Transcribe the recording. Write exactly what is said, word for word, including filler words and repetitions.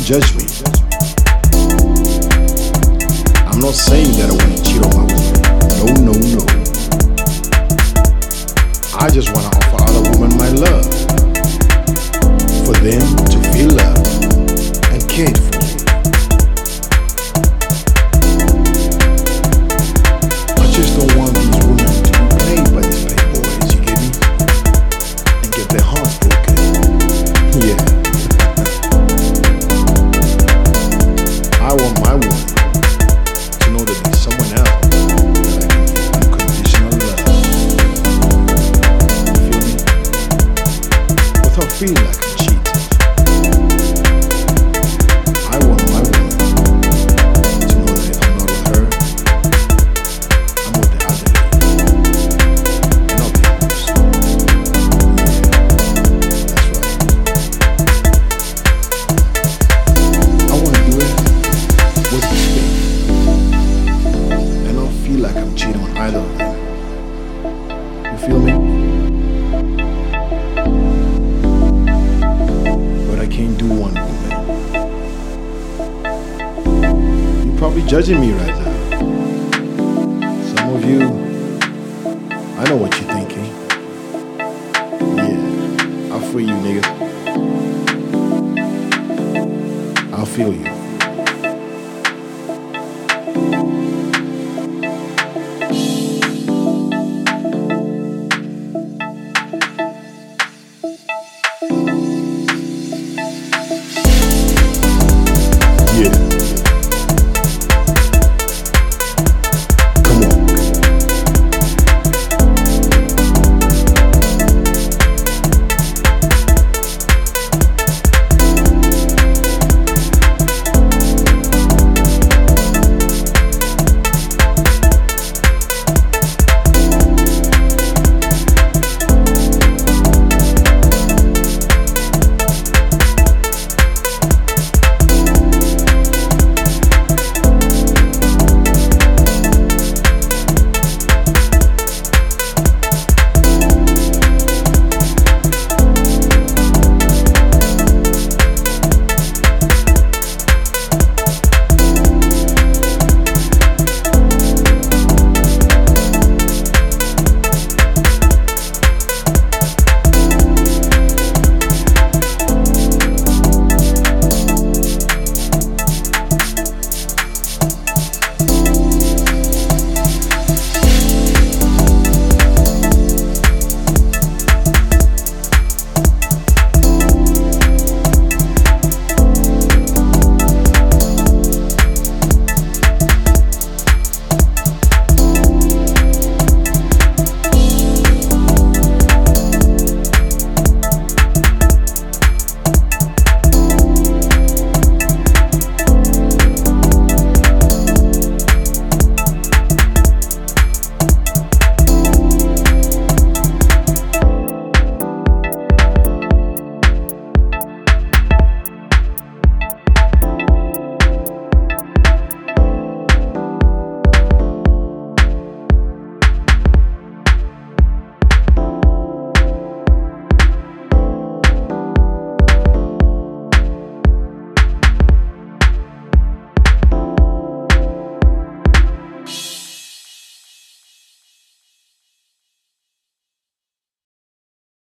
judge me. I'm not saying that I want to cheat on my woman. No, no, no. I just want to offer other women my love. For them to feel loved and cared for. I just don't want these women to be played by these playboys, you get me? And get their hearts broken. Yeah. I want my woman to know that there's someone else that I can give unconditional love. You feel me? Without feeling like I'm cheating. I want my woman to know that if I'm not with her, I'm with the other lady. And I'll be honest. Yeah, that's right. I want to do it with respect. And I don't feel like I'm cheating on either of them. You feel me? But I can't do one woman. You're probably judging me right now. Some of you, I know what you're thinking. Yeah, I feel you, nigga. I'll feel you.